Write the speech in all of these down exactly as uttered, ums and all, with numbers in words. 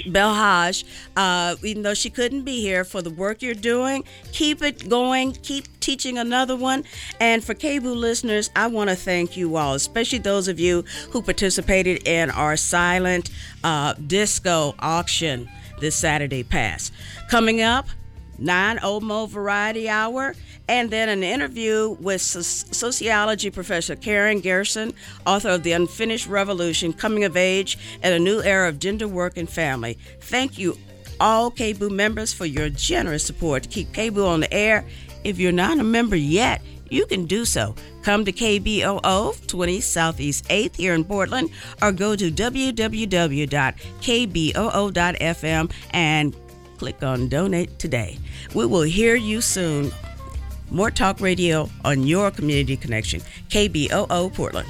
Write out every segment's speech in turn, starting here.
Belhaj, uh, even though she couldn't be here, for the work you're doing. Keep it going. Keep teaching another one. And for K B O O listeners, I want to thank you all, especially those of you who participated in our silent uh, disco auction this Saturday past. Coming up, nine Old Mo Variety Hour, and then an interview with sociology professor Karen Garrison, author of The Unfinished Revolution, Coming of Age in a New Era of Gender, Work, and Family. Thank you all K B O O members for your generous support to keep K B O O on the air. If you're not a member yet, you can do so. Come to K B O O, twenty Southeast eighth here in Portland, or go to w w w dot k b o o dot f m and click on Donate Today. We will hear you soon. More talk radio on your community connection. K B O O Portland.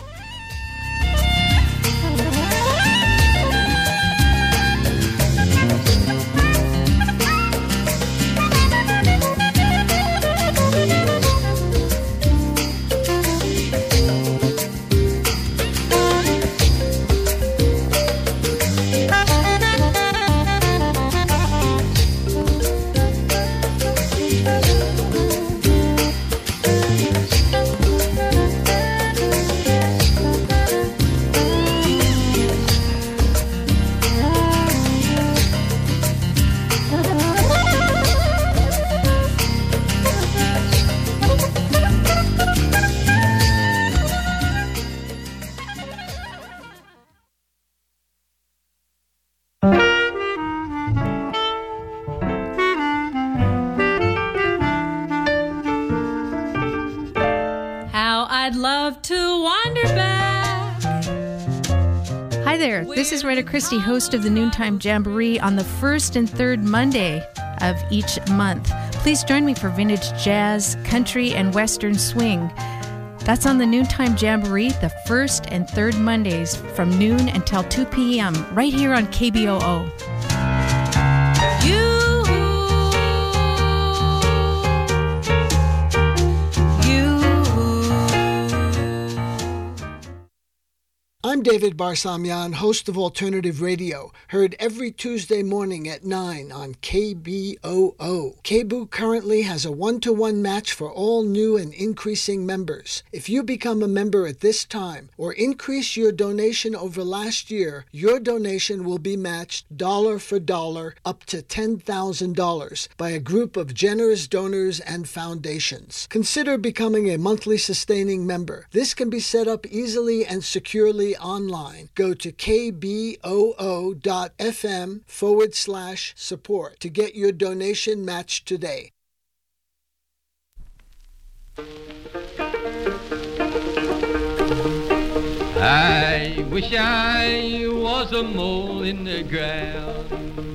This is Rita Christie, host of the Noontime Jamboree on the first and third Monday of each month. Please join me for vintage jazz, country, and western swing. That's on the Noontime Jamboree the first and third Mondays from noon until two p.m. right here on K B O O. I'm David Barsamian, host of Alternative Radio, heard every Tuesday morning at nine on K B O O. K B O O currently has a one-to-one match for all new and increasing members. If you become a member at this time or increase your donation over last year, your donation will be matched dollar for dollar up to ten thousand dollars by a group of generous donors and foundations. Consider becoming a monthly sustaining member. This can be set up easily and securely online. Go to kboo.fm forward slash support to get your donation matched today. I wish I was a mole in the ground.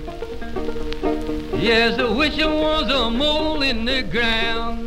Yes, I wish I was a mole in the ground.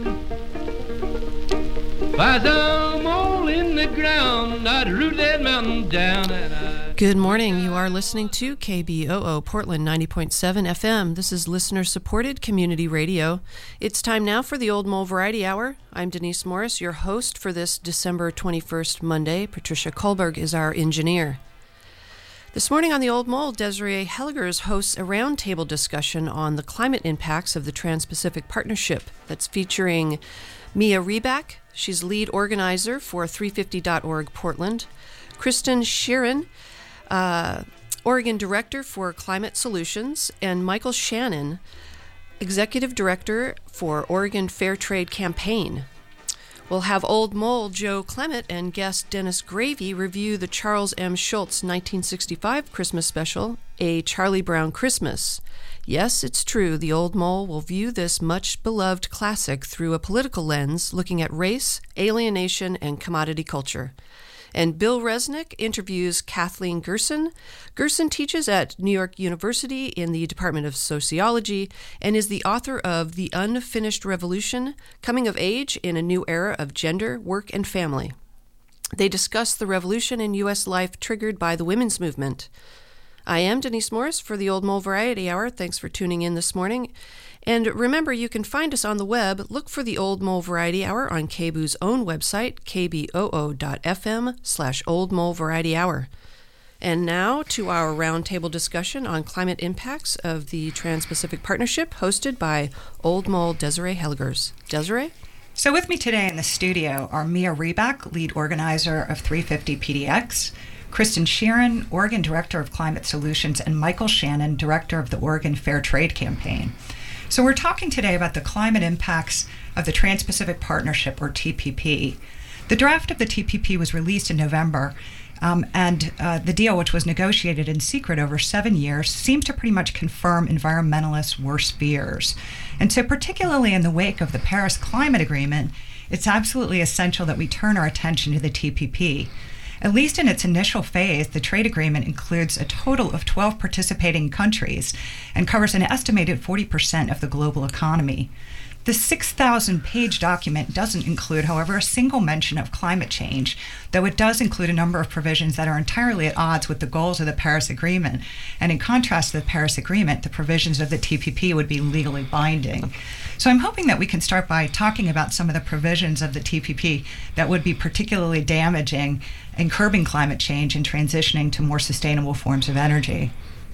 If I was a mole in the ground, I'd root that mountain down and I... Good morning. You are listening to K B O O Portland ninety point seven F M. This is listener-supported community radio. It's time now for the Old Mole Variety Hour. I'm Denise Morris, your host for this December twenty-first Monday. Patricia Kohlberg is our engineer. This morning on the Old Mole, Desiree Helligers hosts a roundtable discussion on the climate impacts of the Trans-Pacific Partnership that's featuring Mia Reback. She's lead organizer for three fifty dot org Portland. Kristen Sheeran, uh, Oregon Director for Climate Solutions, and Michael Shannon, Executive Director for Oregon Fair Trade Campaign. We'll have Old Mole Joe Clement and guest Dennis Gravy review the Charles M. Schulz nineteen sixty-five Christmas special, A Charlie Brown Christmas. Yes, it's true, the Old Mole will view this much-beloved classic through a political lens, looking at race, alienation, and commodity culture. And Bill Resnick interviews Kathleen Gerson. Gerson teaches at New York University in the Department of Sociology and is the author of The Unfinished Revolution, Coming of Age in a New Era of Gender, Work, and Family. They discuss the revolution in U S life triggered by the women's movement. I am Denise Morris for the Old Mole Variety Hour. Thanks for tuning in this morning. And remember, you can find us on the web. Look for the Old Mole Variety Hour on K B O O's own website, k b o o dot f m slash Old Mole Variety Hour. And now to our roundtable discussion on climate impacts of the Trans-Pacific Partnership, hosted by Old Mole Desiree Helgers. Desiree? So with me today in the studio are Mia Reback, lead organizer of three fifty P D X, Kristen Sheeran, Oregon Director of Climate Solutions, and Michael Shannon, Director of the Oregon Fair Trade Campaign. So we're talking today about the climate impacts of the Trans-Pacific Partnership, or T P P. The draft of the T P P was released in November, um, and uh, the deal, which was negotiated in secret over seven years, seemed to pretty much confirm environmentalists' worst fears. And so particularly in the wake of the Paris Climate Agreement, it's absolutely essential that we turn our attention to the T P P. At least in its initial phase, the trade agreement includes a total of twelve participating countries and covers an estimated forty percent of the global economy. The six thousand page document doesn't include, however, a single mention of climate change, though it does include a number of provisions that are entirely at odds with the goals of the Paris Agreement. And in contrast to the Paris Agreement, the provisions of the T P P would be legally binding. So I'm hoping that we can start by talking about some of the provisions of the T P P that would be particularly damaging in curbing climate change and transitioning to more sustainable forms of energy.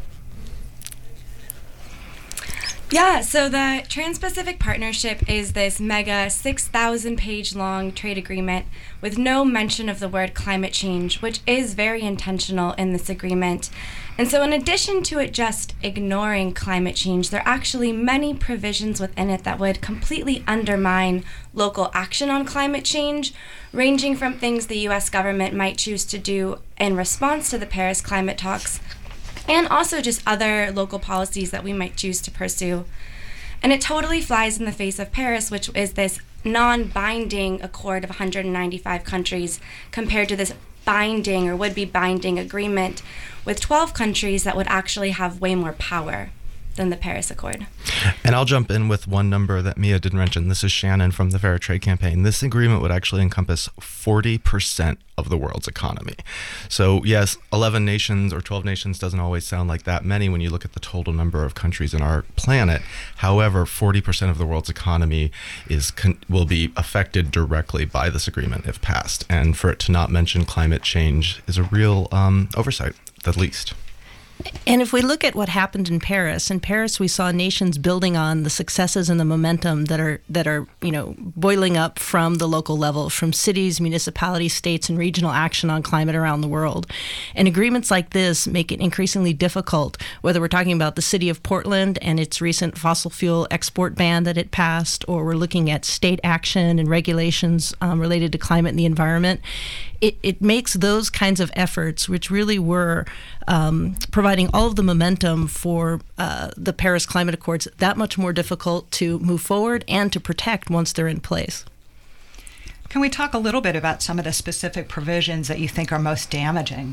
Yeah, so the Trans-Pacific Partnership is this mega six thousand page long trade agreement with no mention of the word climate change, which is very intentional in this agreement. And so in addition to it just ignoring climate change, there are actually many provisions within it that would completely undermine local action on climate change, ranging from things the U S government might choose to do in response to the Paris climate talks, and also just other local policies that we might choose to pursue. And it totally flies in the face of Paris, which is this non-binding accord of one hundred ninety-five countries compared to this binding or would-be binding agreement with twelve countries that would actually have way more power than the Paris Accord. And I'll jump in with one number that Mia didn't mention. This is Shannon from the Fair Trade Campaign. This agreement would actually encompass forty percent of the world's economy. So yes, eleven nations or twelve nations doesn't always sound like that many when you look at the total number of countries in our planet. However, forty percent of the world's economy is con- will be affected directly by this agreement if passed. And for it to not mention climate change is a real um, oversight, at least. And if we look at what happened in Paris, in Paris we saw nations building on the successes and the momentum that are that are you know boiling up from the local level, from cities, municipalities, states, and regional action on climate around the world. And agreements like this make it increasingly difficult, whether we're talking about the city of Portland and its recent fossil fuel export ban that it passed, or we're looking at state action and regulations um, related to climate and the environment. It, it makes those kinds of efforts, which really were um, providing all of the momentum for uh, the Paris Climate Accords, that much more difficult to move forward and to protect once they're in place. Can we talk a little bit about some of the specific provisions that you think are most damaging?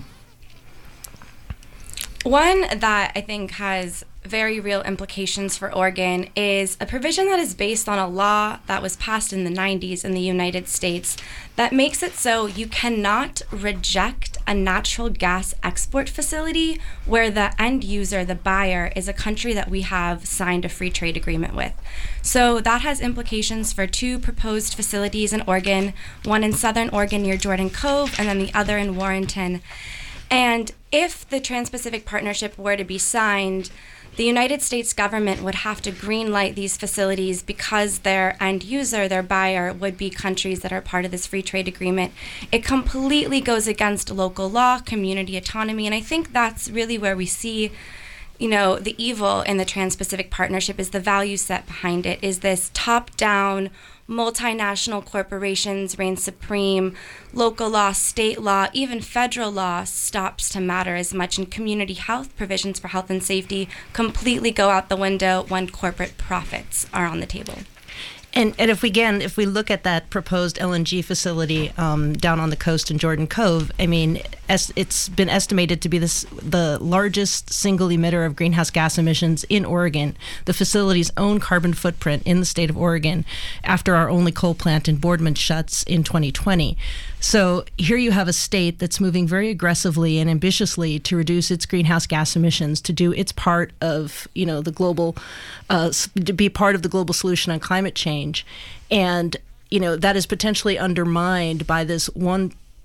One that I think has very real implications for Oregon is a provision that is based on a law that was passed in the nineties in the United States that makes it so you cannot reject a natural gas export facility where the end user, the buyer, is a country that we have signed a free trade agreement with. So that has implications for two proposed facilities in Oregon, one in southern Oregon near Jordan Cove and then the other in Warrenton. And if the Trans-Pacific Partnership were to be signed, the United States government would have to greenlight these facilities because their end user, their buyer, would be countries that are part of this free trade agreement. It completely goes against local law, community autonomy, and I think that's really where we see, you know, the evil in the Trans-Pacific Partnership is the value set behind it, is this top-down, multinational corporations reign supreme, local law, state law, even federal law stops to matter as much, and community health provisions for health and safety completely go out the window when corporate profits are on the table. And, and if we again, if we look at that proposed L N G facility um, down on the coast in Jordan Cove, I mean, as it's been estimated to be this, the largest single emitter of greenhouse gas emissions in Oregon, the facility's own carbon footprint in the state of Oregon, after our only coal plant in Boardman shuts in twenty twenty. So here you have a state that's moving very aggressively and ambitiously to reduce its greenhouse gas emissions, to do its part of, you know, the global, uh, to be part of the global solution on climate change. And, you know, that is potentially undermined by this one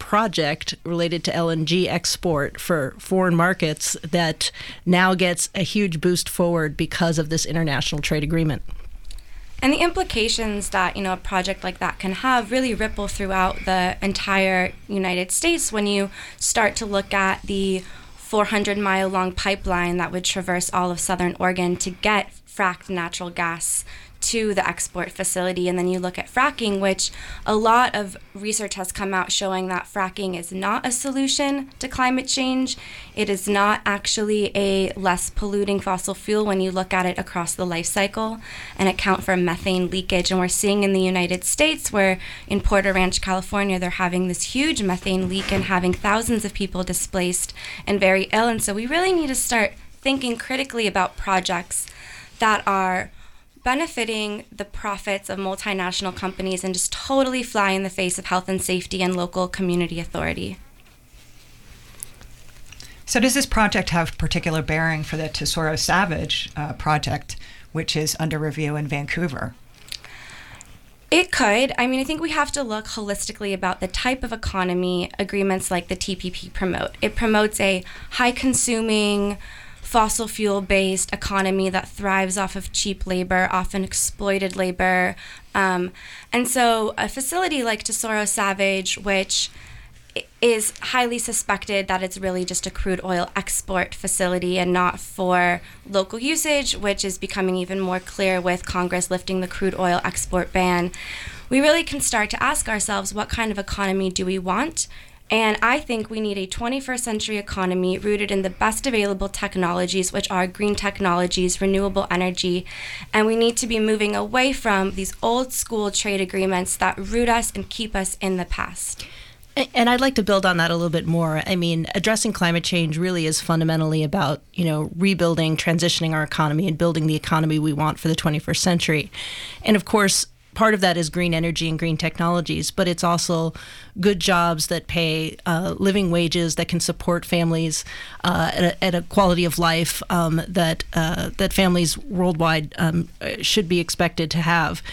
project related to L N G export for foreign markets that now gets a huge boost forward because of this international trade agreement. And the implications that, you know, a project like that can have really ripple throughout the entire United States when you start to look at the four hundred mile long pipeline that would traverse all of southern Oregon to get fracked natural gas to the export facility. And then you look at fracking, which a lot of research has come out showing that fracking is not a solution to climate change. It is not actually a less polluting fossil fuel when you look at it across the life cycle and account for methane leakage. And we're seeing in the United States where in Porter Ranch, California, they're having this huge methane leak and having thousands of people displaced and very ill. And so we really need to start thinking critically about projects that are benefiting the profits of multinational companies and just totally fly in the face of health and safety and local community authority. So does this project have particular bearing for the Tesoro Savage uh, project, which is under review in Vancouver? It could. I mean, I think we have to look holistically about the type of economy agreements like the T P P promote. It promotes a high-consuming, fossil fuel-based economy that thrives off of cheap labor, often exploited labor. Um, and so a facility like Tesoro Savage, which is highly suspected that it's really just a crude oil export facility and not for local usage, which is becoming even more clear with Congress lifting the crude oil export ban, we really can start to ask ourselves, what kind of economy do we want? And I think we need a twenty-first century economy rooted in the best available technologies, which are green technologies, renewable energy. And we need to be moving away from these old school trade agreements that root us and keep us in the past. And I'd like to build on that a little bit more. I mean, addressing climate change really is fundamentally about, you know, rebuilding, transitioning our economy and building the economy we want for the twenty-first century. And of course, part of that is green energy and green technologies, but it's also good jobs that pay uh, living wages that can support families uh, at, a, at a quality of life um, that uh, that families worldwide um, should be expected to have.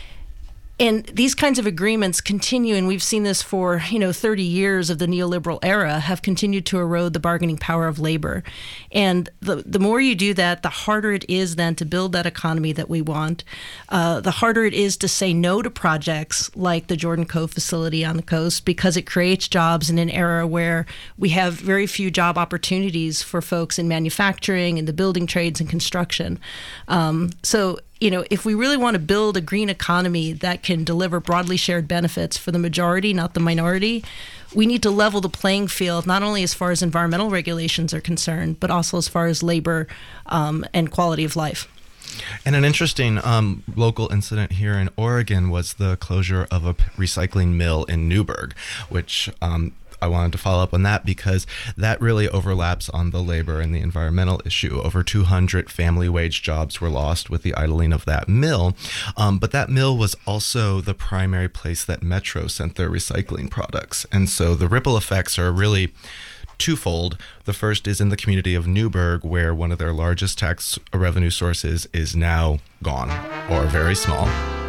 And these kinds of agreements continue, and we've seen this for, you know, thirty years of the neoliberal era, have continued to erode the bargaining power of labor. And the the more you do that, the harder it is then to build that economy that we want. Uh, the harder it is to say no to projects like the Jordan Cove facility on the coast, because it creates jobs in an era where we have very few job opportunities for folks in manufacturing and the building trades and construction. Um, so You know, if we really want to build a green economy that can deliver broadly shared benefits for the majority, not the minority, we need to level the playing field, not only as far as environmental regulations are concerned, but also as far as labor um, and quality of life. And an interesting um, local incident here in Oregon was the closure of a recycling mill in Newberg, which um, I wanted to follow up on that because that really overlaps on the labor and the environmental issue. Over two hundred family wage jobs were lost with the idling of that mill. Um, but that mill was also the primary place that Metro sent their recycling products. And so the ripple effects are really twofold. The first is in the community of Newberg, where one of their largest tax revenue sources is now gone or very small.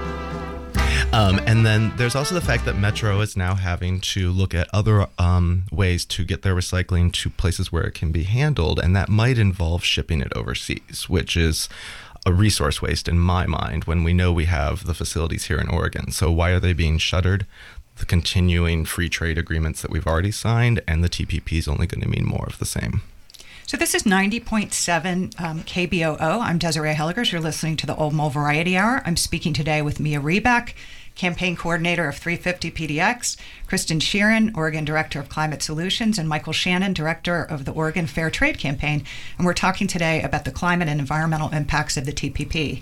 Um, and then there's also the fact that Metro is now having to look at other um, ways to get their recycling to places where it can be handled, and that might involve shipping it overseas, which is a resource waste in my mind when we know we have the facilities here in Oregon. So why are they being shuttered? The continuing free trade agreements that we've already signed, and the T P P is only going to mean more of the same. So this is ninety point seven um, K B O O. I'm Desiree Helligers. You're listening to the Old Mole Variety Hour. I'm speaking today with Mia Reback, campaign coordinator of three fifty P D X, Kristen Sheeran, Oregon Director of Climate Solutions, and Michael Shannon, Director of the Oregon Fair Trade Campaign. And we're talking today about the climate and environmental impacts of the T P P.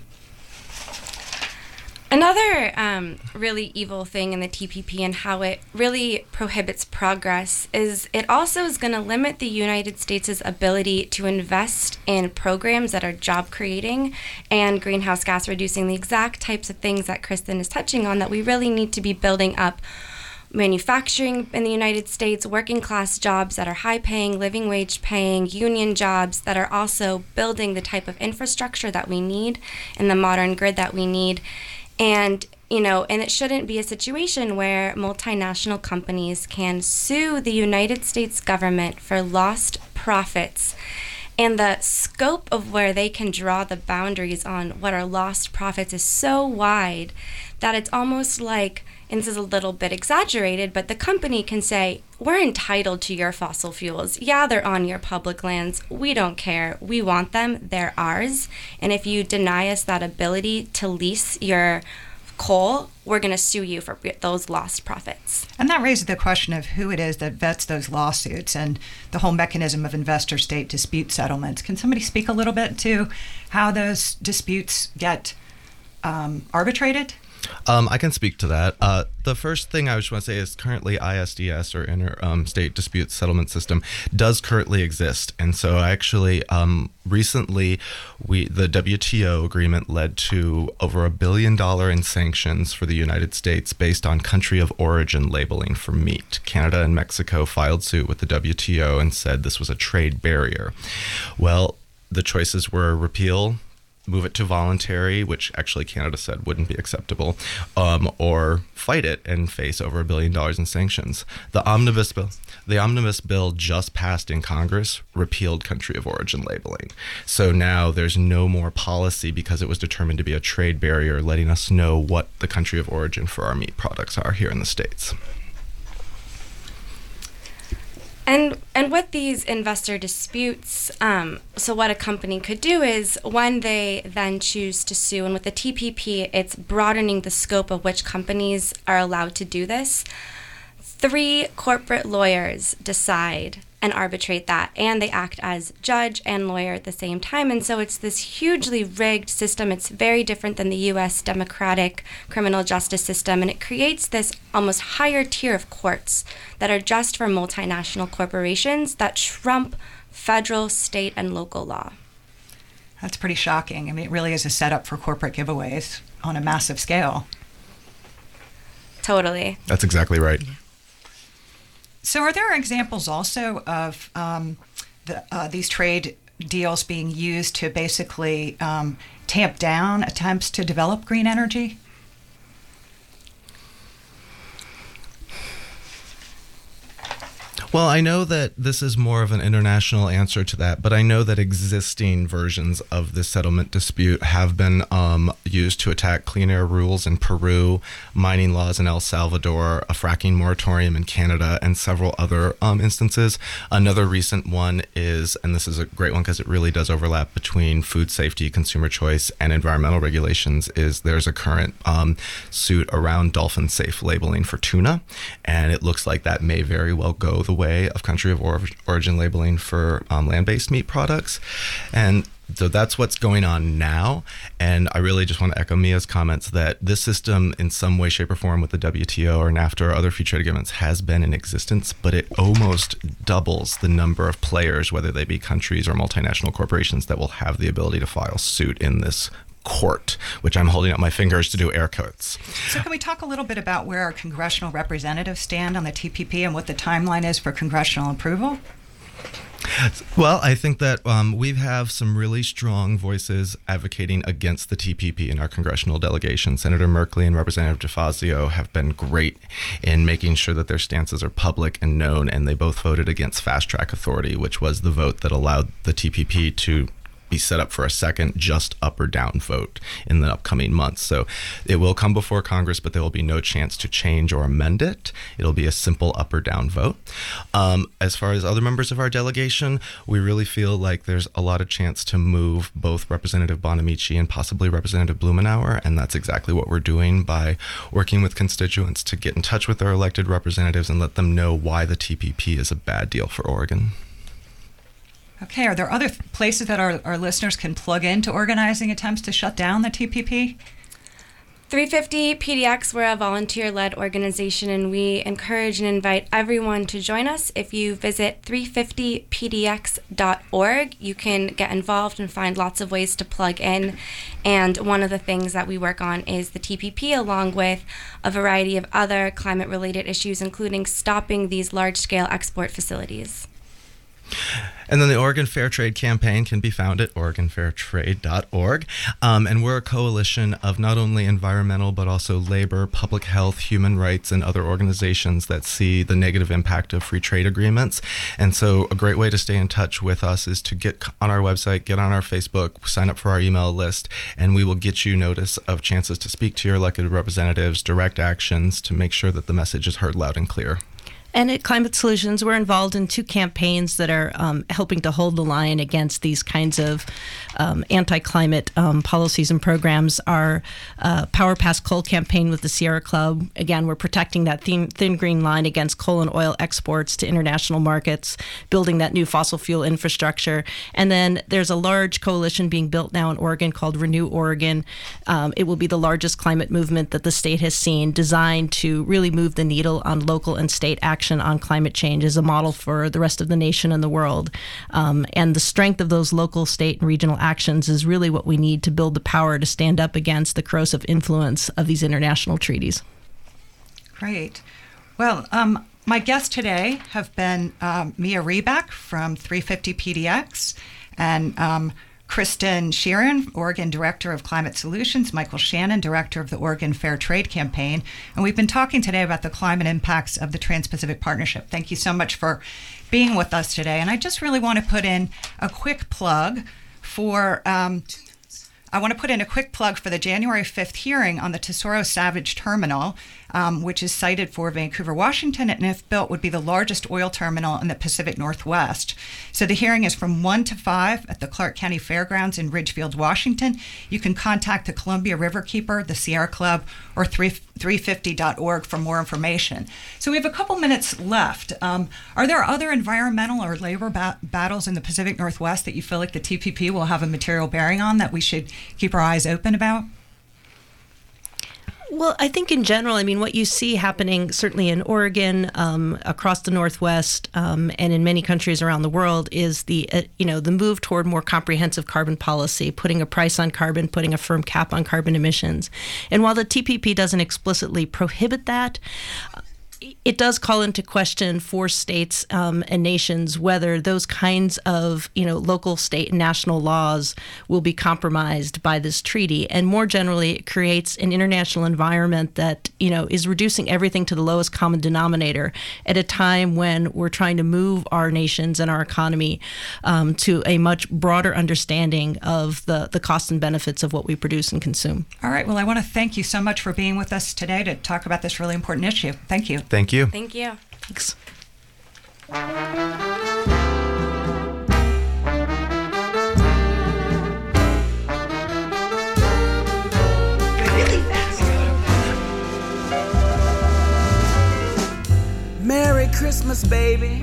Another um, really evil thing in the T P P and how it really prohibits progress is it also is going to limit the United States' ability to invest in programs that are job creating and greenhouse gas reducing, the exact types of things that Kristen is touching on that we really need to be building up. Manufacturing in the United States, working class jobs that are high paying, living wage paying, union jobs that are also building the type of infrastructure that we need and the modern grid that we need. And, you know, and it shouldn't be a situation where multinational companies can sue the United States government for lost profits. And the scope of where they can draw the boundaries on what are lost profits is so wide that it's almost like, and this is a little bit exaggerated, but the company can say, we're entitled to your fossil fuels. Yeah, they're on your public lands. We don't care. We want them. They're ours. And if you deny us that ability to lease your coal, we're going to sue you for those lost profits. And that raises the question of who it is that vets those lawsuits and the whole mechanism of investor-state dispute settlements. Can somebody speak a little bit to how those disputes get um, arbitrated? Um, I can speak to that. Uh, the first thing I just want to say is currently I S D S, or Inter-State um, Dispute Settlement System, does currently exist. And so actually um, recently we the W T O agreement led to over a billion dollar in sanctions for the United States based on country of origin labeling for meat. Canada and Mexico filed suit with the W T O and said this was a trade barrier. Well, the choices were repeal, move it to voluntary, which actually Canada said wouldn't be acceptable, um, or fight it and face over a billion dollars in sanctions. The omnibus bill, the omnibus bill just passed in Congress, repealed country of origin labeling. So now there's no more policy because it was determined to be a trade barrier, letting us know what the country of origin for our meat products are here in the States. And and with these investor disputes, um, so what a company could do is when they then choose to sue, and with the T P P, it's broadening the scope of which companies are allowed to do this. Three corporate lawyers decide and arbitrate that, and they act as judge and lawyer at the same time. And so it's this hugely rigged system. It's very different than the U S democratic criminal justice system, and it creates this almost higher tier of courts that are just for multinational corporations that trump federal, state, and local law. That's pretty shocking. I mean, it really is a setup for corporate giveaways on a massive scale. Totally. That's exactly right. So are there examples also of um, the, uh, these trade deals being used to basically um, tamp down attempts to develop green energy? Well, I know that this is more of an international answer to that, but I know that existing versions of this settlement dispute have been um, used to attack clean air rules in Peru, mining laws in El Salvador, a fracking moratorium in Canada, and several other um, instances. Another recent one is, and this is a great one because it really does overlap between food safety, consumer choice, and environmental regulations, is there's a current um, suit around dolphin safe labeling for tuna, and it looks like that may very well go the way of country of or- origin labeling for um, land-based meat products. And so that's what's going on now. And I really just want to echo Mia's comments that this system in some way, shape, or form with the W T O or NAFTA or other free trade agreements has been in existence, but it almost doubles the number of players, whether they be countries or multinational corporations, that will have the ability to file suit in this court, which I'm holding up my fingers to do air quotes. So can we talk a little bit about where our congressional representatives stand on the T P P and what the timeline is for congressional approval? Well, I think that um, we have some really strong voices advocating against the T P P in our congressional delegation. Senator Merkley and Representative DeFazio have been great in making sure that their stances are public and known, and they both voted against Fast Track Authority, which was the vote that allowed the T P P to be set up for a second just up or down vote in the upcoming months. So it will come before Congress, but there will be no chance to change or amend it. It'll be a simple up or down vote. Um, as far as other members of our delegation, we really feel like there's a lot of chance to move both Representative Bonamici and possibly Representative Blumenauer, and that's exactly what we're doing by working with constituents to get in touch with their elected representatives and let them know why the T P P is a bad deal for Oregon. Okay, are there other th- places that our, our listeners can plug into organizing attempts to shut down the T P P? three fifty P D X, we're a volunteer-led organization, and we encourage and invite everyone to join us. If you visit three fifty P D X dot org, you can get involved and find lots of ways to plug in. And one of the things that we work on is the T P P, along with a variety of other climate-related issues, including stopping these large-scale export facilities. And then the Oregon Fair Trade Campaign can be found at oregon fair trade dot org. Um, and we're a coalition of not only environmental, but also labor, public health, human rights, and other organizations that see the negative impact of free trade agreements. And so a great way to stay in touch with us is to get on our website, get on our Facebook, sign up for our email list, and we will get you notice of chances to speak to your elected representatives, direct actions to make sure that the message is heard loud and clear. And at Climate Solutions, we're involved in two campaigns that are um, helping to hold the line against these kinds of um, anti-climate um, policies and programs. Our uh, Power Past Coal campaign with the Sierra Club, again, we're protecting that thin, thin green line against coal and oil exports to international markets, building that new fossil fuel infrastructure. And then there's a large coalition being built now in Oregon called Renew Oregon. Um, it will be the largest climate movement that the state has seen, designed to really move the needle on local and state action on climate change as a model for the rest of the nation and the world. Um, and the strength of those local, state, and regional actions is really what we need to build the power to stand up against the corrosive influence of these international treaties. Great. Well, um, my guests today have been um, Mia Reback from three fifty P D X and um, Kristen Sheeran, Oregon Director of Climate Solutions, Michael Shannon, Director of the Oregon Fair Trade Campaign. And we've been talking today about the climate impacts of the Trans-Pacific Partnership. Thank you so much for being with us today. And I just really want to put in a quick plug for... Um, I want to put in a quick plug for the January fifth hearing on the Tesoro Savage Terminal, um, which is cited for Vancouver, Washington, and if built would be the largest oil terminal in the Pacific Northwest. So the hearing is from one to five at the Clark County Fairgrounds in Ridgefield, Washington. You can contact the Columbia Riverkeeper, the Sierra Club, or three fifty dot org for more information. So we have a couple minutes left. Um, are there other environmental or labor ba- battles in the Pacific Northwest that you feel like the T P P will have a material bearing on that we should keep our eyes open about? Well, I think in general, I mean, what you see happening certainly in Oregon, um, across the Northwest, um, and in many countries around the world is the, uh, you know, the move toward more comprehensive carbon policy, putting a price on carbon, putting a firm cap on carbon emissions. And while the T P P doesn't explicitly prohibit that, it does call into question for states um, and nations whether those kinds of, you know, local, state, and national laws will be compromised by this treaty. And more generally, it creates an international environment that, you know, is reducing everything to the lowest common denominator at a time when we're trying to move our nations and our economy um, to a much broader understanding of the, the costs and benefits of what we produce and consume. All right. Well, I want to thank you so much for being with us today to talk about this really important issue. Thank you. Thank you. Thank you. Thanks. Really fast. Merry Christmas, baby.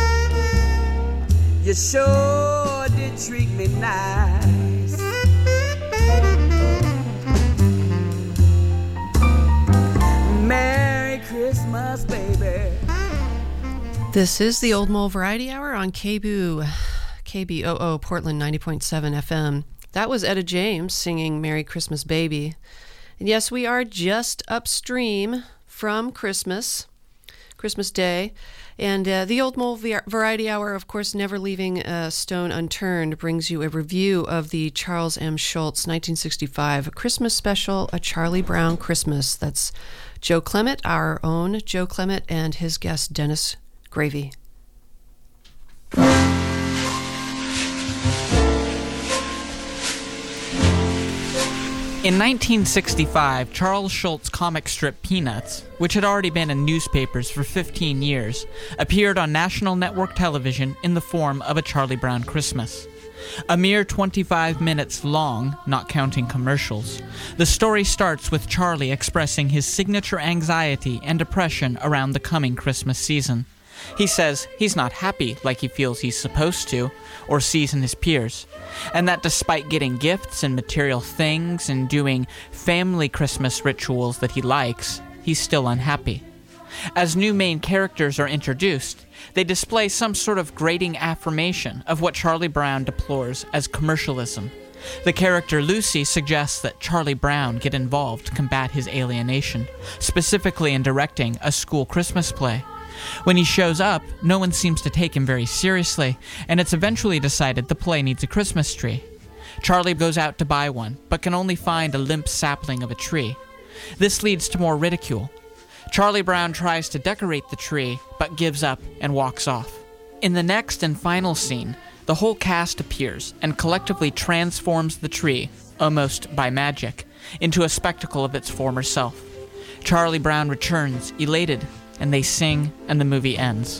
You sure did treat me nice. Merry Christmas, baby. This is the Old Mole Variety Hour on K B O O, K B O O, Portland ninety point seven F M. That was Etta James singing Merry Christmas, Baby. And yes, we are just upstream from Christmas, Christmas Day. And uh, the Old Mole Variety Hour, of course, never leaving a stone unturned, brings you a review of the Charles M. Schulz nineteen sixty-five Christmas special, A Charlie Brown Christmas. That's Joe Clement, our own Joe Clement, and his guest, Dennis Gravy. In nineteen sixty-five, Charles Schulz comic strip Peanuts, which had already been in newspapers for fifteen years, appeared on national network television in the form of A Charlie Brown Christmas. A mere twenty-five minutes long, not counting commercials, the story starts with Charlie expressing his signature anxiety and depression around the coming Christmas season. He says he's not happy like he feels he's supposed to, or sees in his peers, and that despite getting gifts and material things and doing family Christmas rituals that he likes, he's still unhappy. As new main characters are introduced, they display some sort of grating affirmation of what Charlie Brown deplores as commercialism. The character Lucy suggests that Charlie Brown get involved to combat his alienation, specifically in directing a school Christmas play. When he shows up, no one seems to take him very seriously, and it's eventually decided the play needs a Christmas tree. Charlie goes out to buy one, but can only find a limp sapling of a tree. This leads to more ridicule. Charlie Brown tries to decorate the tree, but gives up and walks off. In the next and final scene, the whole cast appears and collectively transforms the tree, almost by magic, into a spectacle of its former self. Charlie Brown returns, elated, and they sing, and the movie ends.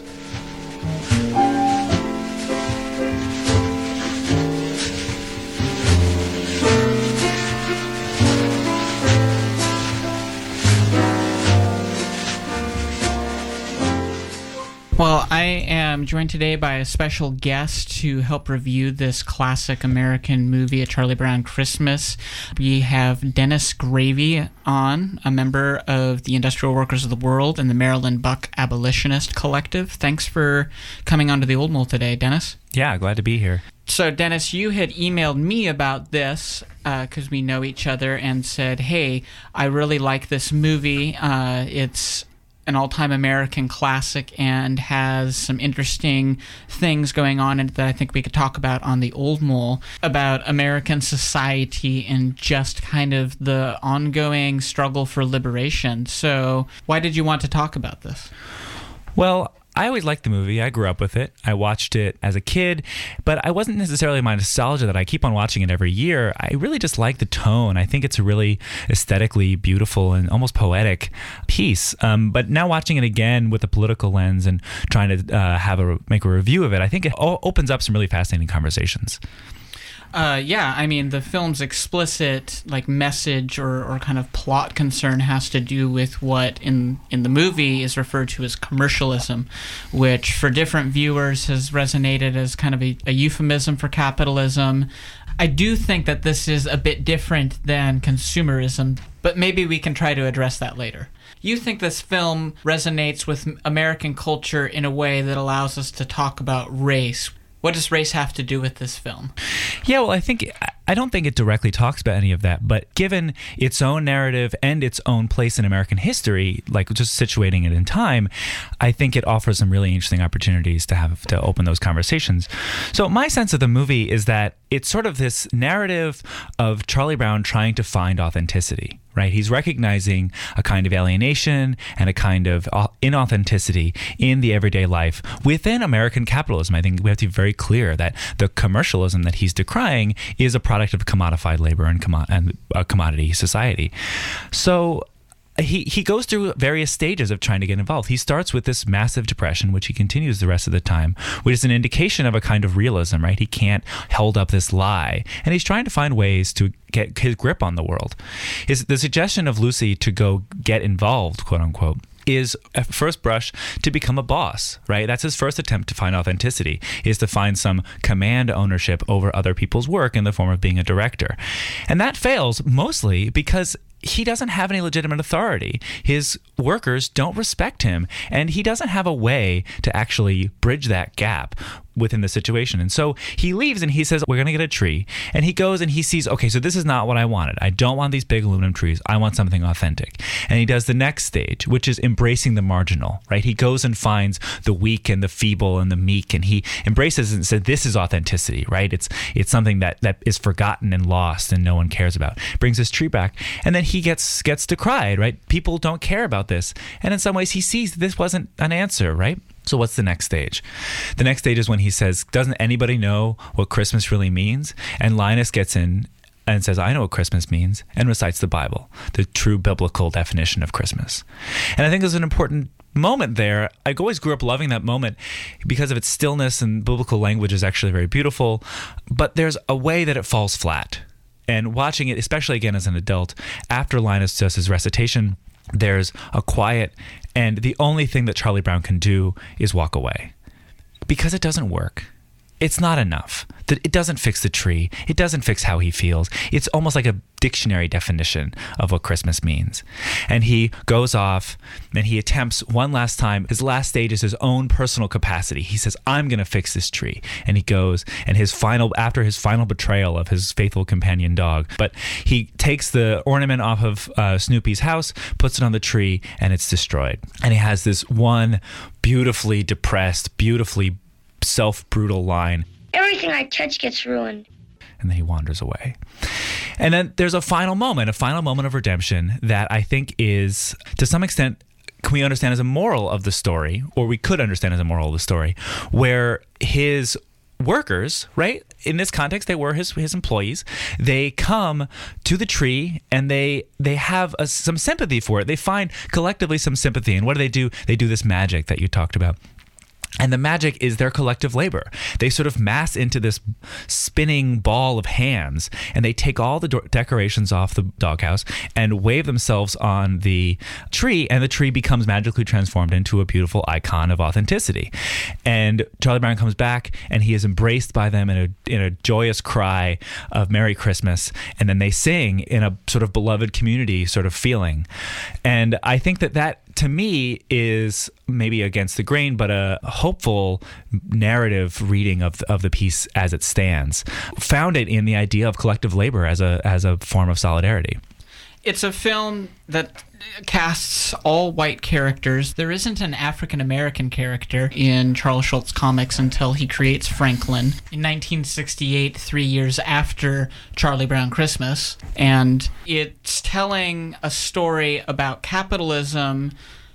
Well, I am joined today by a special guest to help review this classic American movie, A Charlie Brown Christmas. We have Dennis Gravy on, a member of the Industrial Workers of the World and the Maryland Buck Abolitionist Collective. Thanks for coming onto the Old Mole today, Dennis. Yeah, glad to be here. So, Dennis, you had emailed me about this because uh, we know each other and said, hey, I really like this movie. Uh, it's an all-time American classic and has some interesting things going on in it that I think we could talk about on the Old Mole about American society and just kind of the ongoing struggle for liberation. So why did you want to talk about this? Well, I always liked the movie. I grew up with it. I watched it as a kid, but I wasn't necessarily my nostalgia that I keep on watching it every year. I really just like the tone. I think it's a really aesthetically beautiful and almost poetic piece. Um, but now watching it again with a political lens and trying to uh, have a make a review of it, I think it all opens up some really fascinating conversations. Uh, yeah, I mean, the film's explicit like message or, or kind of plot concern has to do with what in, in the movie is referred to as commercialism, which for different viewers has resonated as kind of a, a euphemism for capitalism. I do think that this is a bit different than consumerism, but maybe we can try to address that later. You think this film resonates with American culture in a way that allows us to talk about race. What does race have to do with this film? Yeah, well, I think I don't think it directly talks about any of that, but given its own narrative and its own place in American history, like just situating it in time, I think it offers some really interesting opportunities to have to open those conversations. So my sense of the movie is that it's sort of this narrative of Charlie Brown trying to find authenticity. Right? He's recognizing a kind of alienation and a kind of inauthenticity in the everyday life within American capitalism. I think we have to be very clear that the commercialism that he's decrying is a product of commodified labor and, commo- and a commodity society. So He he goes through various stages of trying to get involved. He starts with this massive depression, which he continues the rest of the time, which is an indication of a kind of realism, right? He can't hold up this lie. And he's trying to find ways to get his grip on the world. His, the suggestion of Lucy to go get involved, quote unquote, is at first brush to become a boss, right? That's his first attempt to find authenticity, is to find some command ownership over other people's work in the form of being a director. And that fails mostly because he doesn't have any legitimate authority. His workers don't respect him, and he doesn't have a way to actually bridge that gap within the situation. And so he leaves and he says, we're going to get a tree. And he goes and he sees, okay, so this is not what I wanted. I don't want these big aluminum trees. I want something authentic. And he does the next stage, which is embracing the marginal, right? He goes and finds the weak and the feeble and the meek, and he embraces it and says, this is authenticity, right? It's it's something that, that is forgotten and lost and no one cares about. Brings his tree back. And then he gets gets decried, right? People don't care about this. And in some ways he sees this wasn't an answer, right? So what's the next stage? The next stage is when he says, doesn't anybody know what Christmas really means? And Linus gets in and says, I know what Christmas means, and recites the Bible, the true biblical definition of Christmas. And I think there's an important moment there. I always grew up loving that moment because of its stillness, and biblical language is actually very beautiful, but there's a way that it falls flat. And watching it, especially again as an adult, after Linus does his recitation, there's a quiet, and the only thing that Charlie Brown can do is walk away because it doesn't work. It's not enough. that it doesn't fix the tree. It doesn't fix how he feels. It's almost like a dictionary definition of what Christmas means. And he goes off and he attempts one last time. His last stage is his own personal capacity. He says, I'm going to fix this tree. And he goes, and his final, after his final betrayal of his faithful companion dog, but he takes the ornament off of uh, Snoopy's house, puts it on the tree, and it's destroyed. And he has this one beautifully depressed, beautifully self-brutal line. Everything I touch gets ruined. And then he wanders away. And then there's a final moment, a final moment of redemption that I think is, to some extent, can we understand as a moral of the story, or we could understand as a moral of the story, where his workers, right, in this context, they were his his employees, they come to the tree and they they have a, some sympathy for it. They find collectively some sympathy. And what do they do? They do this magic that you talked about. And the magic is their collective labor. They sort of mass into this spinning ball of hands, and they take all the do- decorations off the doghouse and wave themselves on the tree, and the tree becomes magically transformed into a beautiful icon of authenticity. And Charlie Brown comes back, and he is embraced by them in a in a joyous cry of Merry Christmas, and then they sing in a sort of beloved community sort of feeling. And I think that that, to me, is maybe against the grain, but a hopeful narrative reading of of the piece as it stands, founded in the idea of collective labor as a as a form of solidarity. It's a film that casts all white characters. There isn't an African-American character in Charles Schulz comics until he creates Franklin in nineteen sixty-eight, three years after Charlie Brown Christmas. And it's telling a story about capitalism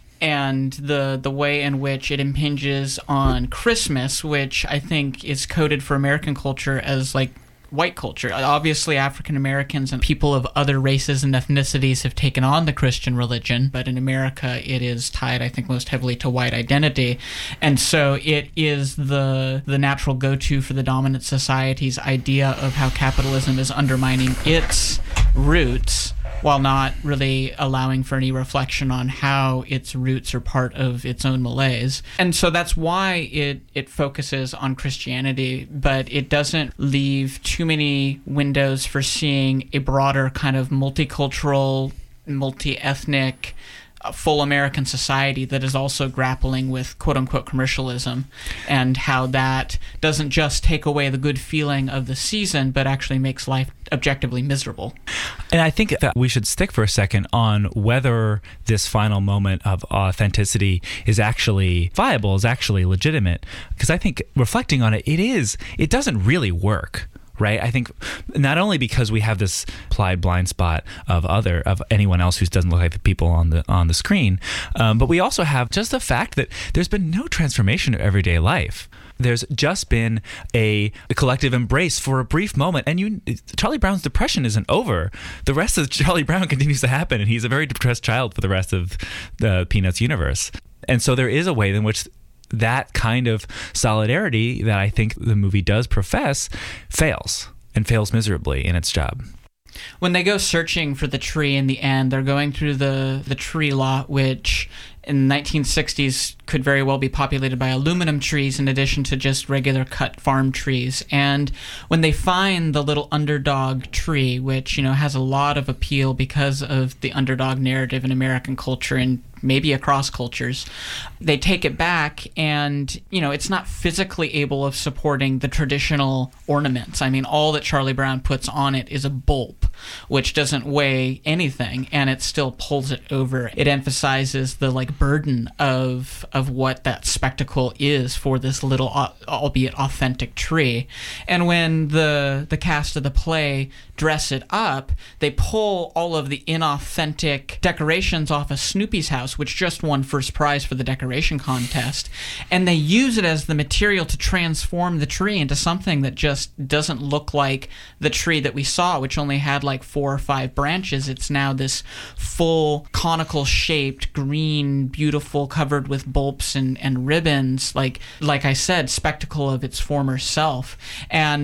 and the the way in which it impinges on Christmas, which I think is coded for American culture as like white culture. Obviously, African Americans and people of other races and ethnicities have taken on the Christian religion, but in America it is tied, I think, most heavily to white identity. And so it is the the natural go-to for the dominant society's idea of how capitalism is undermining its roots, while not really allowing for any reflection on how its roots are part of its own malaise. And so that's why it, it focuses on Christianity, but it doesn't leave too many windows for seeing a broader kind of multicultural, multi-ethnic, full American society that is also grappling with quote-unquote commercialism, and how that doesn't just take away the good feeling of the season, but actually makes life objectively miserable. And I think that we should stick for a second on whether this final moment of authenticity is actually viable, is actually legitimate, because I think reflecting on it, it is, it doesn't really work. Right. I think not only because we have this implied blind spot of other of anyone else who doesn't look like the people on the on the screen, um, but we also have just the fact that there's been no transformation of everyday life. There's just been a, a collective embrace for a brief moment, and you, Charlie Brown's depression isn't over. The rest of Charlie Brown continues to happen, and he's a very depressed child for the rest of the Peanuts universe. And so there is a way in which that kind of solidarity that I think the movie does profess fails, and fails miserably in its job. When they go searching for the tree in the end, they're going through the, the tree lot, which in the nineteen sixties could very well be populated by aluminum trees in addition to just regular cut farm trees. And when they find the little underdog tree, which, you know, has a lot of appeal because of the underdog narrative in American culture and maybe across cultures, they take it back, and, you know, it's not physically able of supporting the traditional ornaments. I mean, all that Charlie Brown puts on it is a bulb, which doesn't weigh anything, and it still pulls it over. It emphasizes the, like, burden of of what that spectacle is for this little, albeit authentic tree. And when the the cast of the play dress it up, they pull all of the inauthentic decorations off of Snoopy's house, which just won first prize for the decoration contest, and they use it as the material to transform the tree into something that just doesn't look like the tree that we saw, which only had like four or five branches. It's now this full conical shaped, green, beautiful, covered with bulbs and, and ribbons, like like I said, spectacle of its former self. And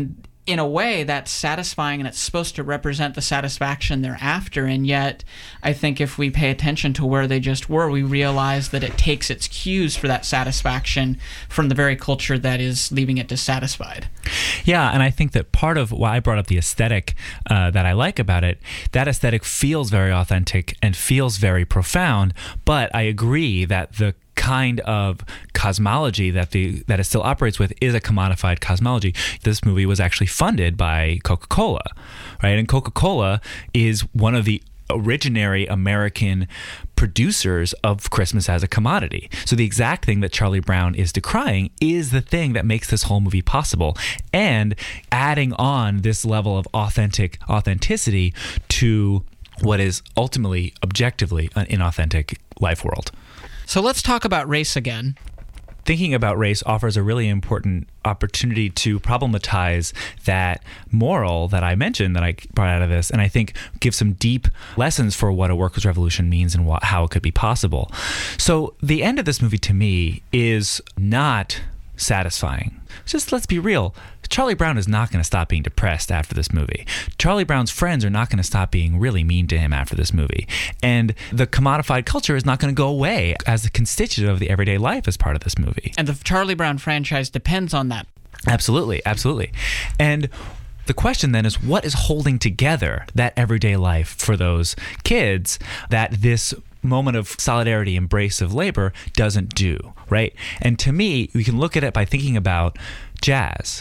in a way, that's satisfying, and it's supposed to represent the satisfaction they're after. And yet, I think if we pay attention to where they just were, we realize that it takes its cues for that satisfaction from the very culture that is leaving it dissatisfied. Yeah, and I think that part of why I brought up the aesthetic uh, that I like about it, that aesthetic feels very authentic and feels very profound, but I agree that the kind of cosmology that the that it still operates with is a commodified cosmology. This movie was actually funded by Coca-Cola, right? And Coca-Cola is one of the originary American producers of Christmas as a commodity. So the exact thing that Charlie Brown is decrying is the thing that makes this whole movie possible, and adding on this level of authentic authenticity to what is ultimately, objectively, an inauthentic life world. So let's talk about race again. Thinking about race offers a really important opportunity to problematize that moral that I mentioned that I brought out of this, and I think give some deep lessons for what a workers' revolution means and what, how it could be possible. So the end of this movie to me is not satisfying. Just let's be real. Charlie Brown is not going to stop being depressed after this movie. Charlie Brown's friends are not going to stop being really mean to him after this movie. And the commodified culture is not going to go away as a constituent of the everyday life as part of this movie. And the Charlie Brown franchise depends on that. Absolutely, absolutely. And the question then is, what is holding together that everyday life for those kids that this moment of solidarity, embrace of labor doesn't do, right? And to me, we can look at it by thinking about jazz.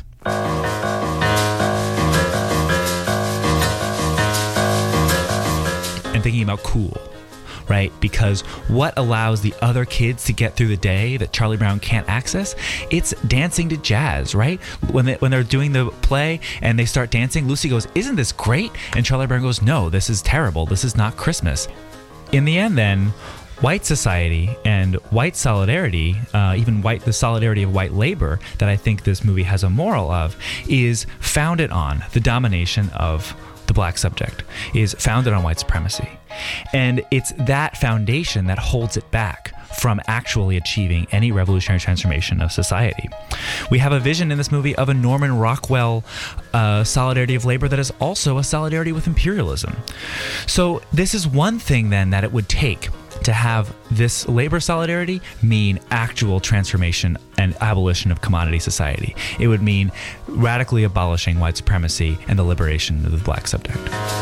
And thinking about cool, right? Because what allows the other kids to get through the day that Charlie Brown can't access? It's dancing to jazz, right? When, they, when they're doing the play and they start dancing, Lucy goes, "Isn't this great?" And Charlie Brown goes, "No, this is terrible. This is not Christmas." In the end, then, white society and white solidarity, uh, even white the solidarity of white labor that I think this movie has a moral of, is founded on the domination of the black subject, is founded on white supremacy. And it's that foundation that holds it back from actually achieving any revolutionary transformation of society. We have a vision in this movie of a Norman Rockwell uh, solidarity of labor that is also a solidarity with imperialism. So this is one thing then that it would take to have this labor solidarity mean actual transformation and abolition of commodity society. It would mean radically abolishing white supremacy and the liberation of the black subject.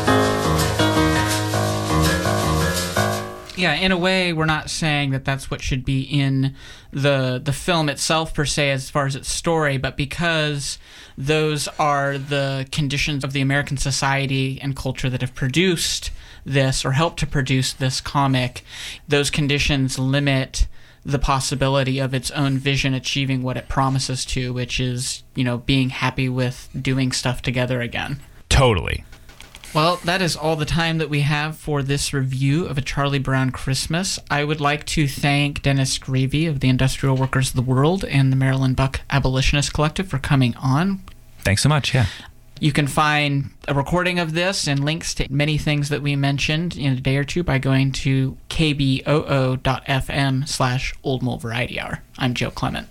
Yeah, in a way, we're not saying that that's what should be in the the film itself per se as far as its story, but because those are the conditions of the American society and culture that have produced this or helped to produce this comic, those conditions limit the possibility of its own vision achieving what it promises to, which is, you know, being happy with doing stuff together again. Totally. Well, that is all the time that we have for this review of A Charlie Brown Christmas. I would like to thank Dennis Gravy of the Industrial Workers of the World and the Marilyn Buck Abolitionist Collective for coming on. Thanks so much, yeah. You can find a recording of this and links to many things that we mentioned in a day or two by going to kboo.fm slash Old Mole Variety Hour. I'm Joe Clement.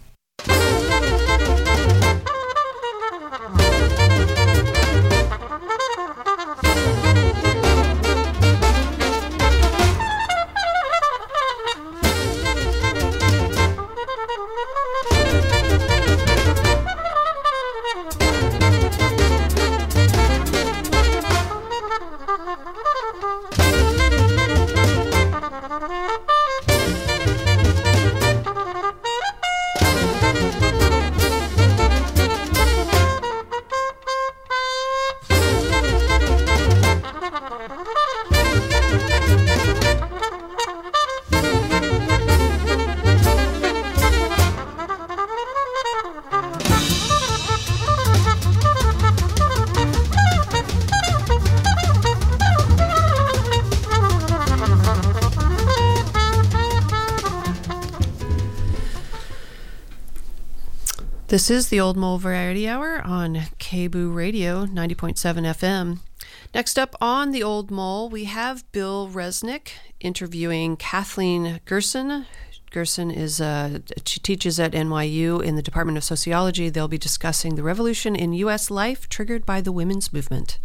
This is the Old Mole Variety Hour on K B O O Radio, ninety point seven F M. Next up on the Old Mole, we have Bill Resnick interviewing Kathleen Gerson, Gerson is uh, she teaches at N Y U in the Department of Sociology. They'll be discussing the revolution in U S life triggered by the women's movement.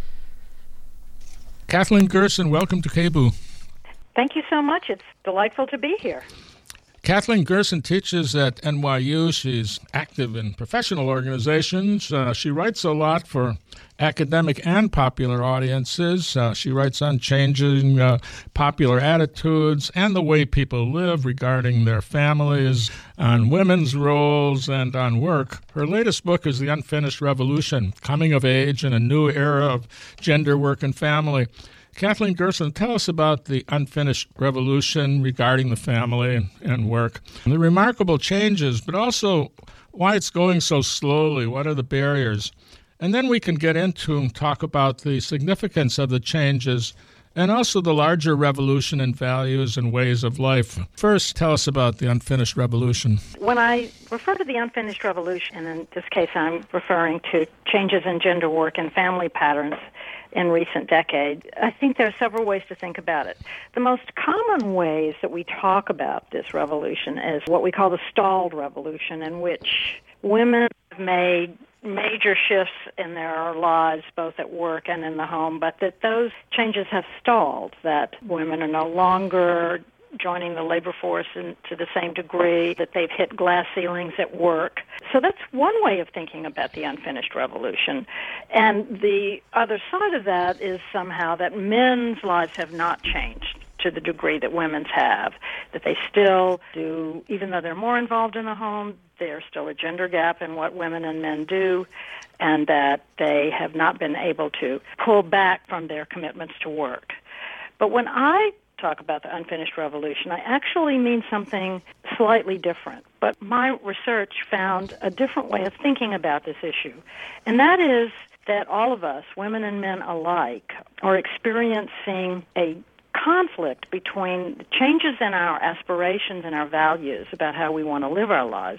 Kathleen Gerson, welcome to K B O O. Thank you so much. It's delightful to be here. Kathleen Gerson teaches at N Y U. She's active in professional organizations. Uh, she writes a lot for academic and popular audiences. Uh, she writes on changing uh, popular attitudes and the way people live regarding their families, on women's roles, and on work. Her latest book is The Unfinished Revolution, Coming of Age in a New Era of Gender, Work, and Family. Kathleen Gerson, tell us about the unfinished revolution regarding the family and, and work, and the remarkable changes, but also why it's going so slowly. What are the barriers? And then we can get into and talk about the significance of the changes and also the larger revolution in values and ways of life. First, tell us about the unfinished revolution. When I refer to the unfinished revolution, and in this case I'm referring to changes in gender, work, and family patterns in recent decades, I think there are several ways to think about it. The most common ways that we talk about this revolution is what we call the stalled revolution, in which women have made major shifts in their lives, both at work and in the home, but that those changes have stalled, that women are no longer joining the labor force in, to the same degree, that they've hit glass ceilings at work. So that's one way of thinking about the unfinished revolution. And the other side of that is somehow that men's lives have not changed to the degree that women's have, that they still do, even though they're more involved in the home, there's still a gender gap in what women and men do, and that they have not been able to pull back from their commitments to work. But when I talk about the unfinished revolution, I actually mean something slightly different. But my research found a different way of thinking about this issue, and that is that all of us, women and men alike, are experiencing a conflict between the changes in our aspirations and our values about how we want to live our lives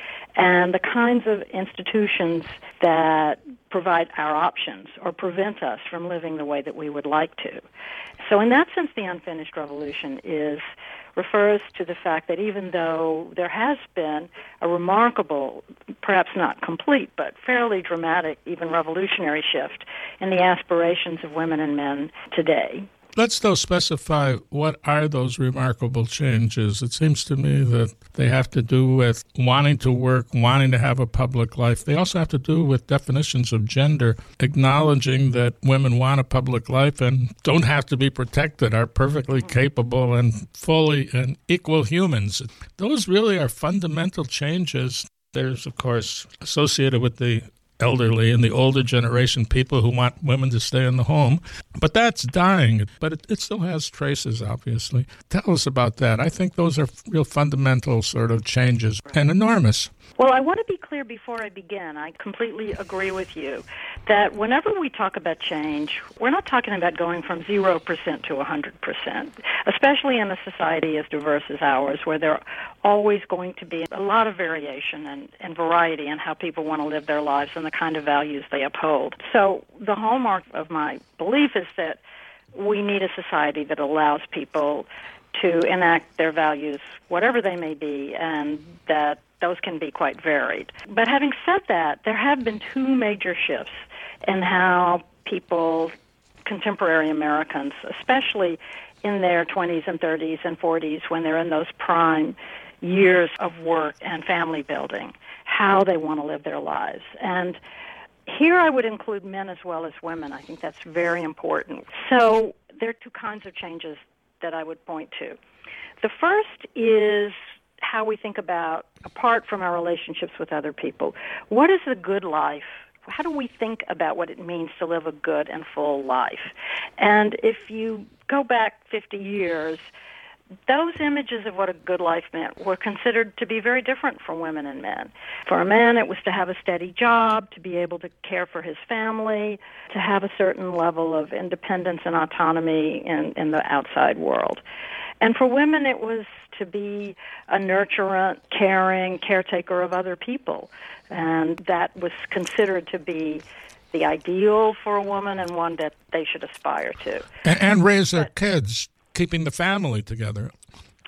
and the kinds of institutions that provide our options or prevent us from living the way that we would like to. So in that sense, the unfinished revolution is refers to the fact that even though there has been a remarkable, perhaps not complete, but fairly dramatic, even revolutionary shift in the aspirations of women and men today, Let's, though, specify what are those remarkable changes. It seems to me that they have to do with wanting to work, wanting to have a public life. They also have to do with definitions of gender, acknowledging that women want a public life and don't have to be protected, are perfectly capable and fully and equal humans. Those really are fundamental changes. There's, of course, associated with the elderly and the older generation, people who want women to stay in the home. But that's dying. But it, it still has traces, obviously. Tell us about that. I think those are real fundamental sort of changes and enormous. Well, I want to be clear before I begin. I completely agree with you that whenever we talk about change, we're not talking about going from zero percent to one hundred percent, especially in a society as diverse as ours, where there are always going to be a lot of variation and, and variety in how people want to live their lives and the kind of values they uphold. So the hallmark of my belief is that we need a society that allows people to enact their values, whatever they may be, and that those can be quite varied. But having said that, there have been two major shifts in how people, contemporary Americans, especially in their twenties and thirties and forties, when they're in those prime years of work and family building, how they want to live their lives. And here I would include men as well as women. I think that's very important. So there are two kinds of changes that I would point to. The first is how we think about, apart from our relationships with other people, what is a good life? How do we think about what it means to live a good and full life? And if you go back fifty years, those images of what a good life meant were considered to be very different for women and men. For a man, it was to have a steady job, to be able to care for his family, to have a certain level of independence and autonomy in, in the outside world. And for women, it was to be a nurturant, caring caretaker of other people. And that was considered to be the ideal for a woman and one that they should aspire to. And, and raise their but, kids, keeping the family together.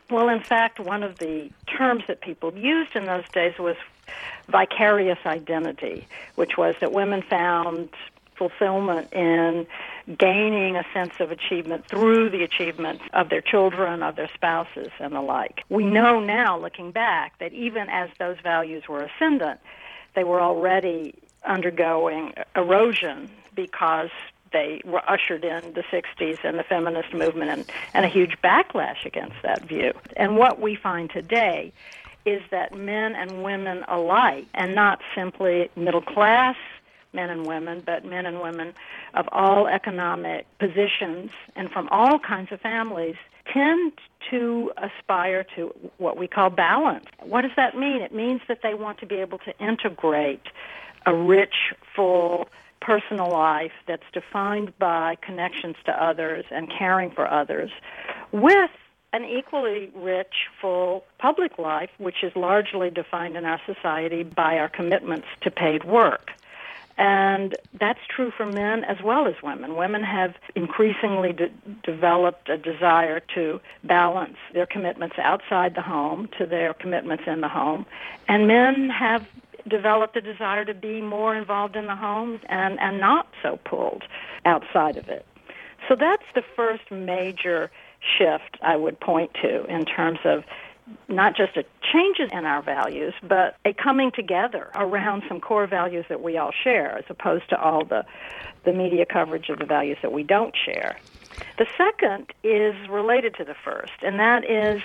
Well, in fact, one of the terms that people used in those days was vicarious identity, which was that women found fulfillment in gaining a sense of achievement through the achievement of their children, of their spouses, and the like. We know now, looking back, that even as those values were ascendant, they were already undergoing erosion because they were ushered in the sixties and the feminist movement and, and a huge backlash against that view. And what we find today is that men and women alike, and not simply middle class men and women, but men and women of all economic positions and from all kinds of families, tend to aspire to what we call balance. What does that mean? It means that they want to be able to integrate a rich, full, personal life that's defined by connections to others and caring for others with an equally rich, full public life, which is largely defined in our society by our commitments to paid work. And that's true for men as well as women. Women have increasingly de- developed a desire to balance their commitments outside the home to their commitments in the home. And men have developed a desire to be more involved in the home and, and not so pulled outside of it. So that's the first major shift I would point to in terms of not just a changes in our values, but a coming together around some core values that we all share, as opposed to all the, the media coverage of the values that we don't share. The second is related to the first, and that is,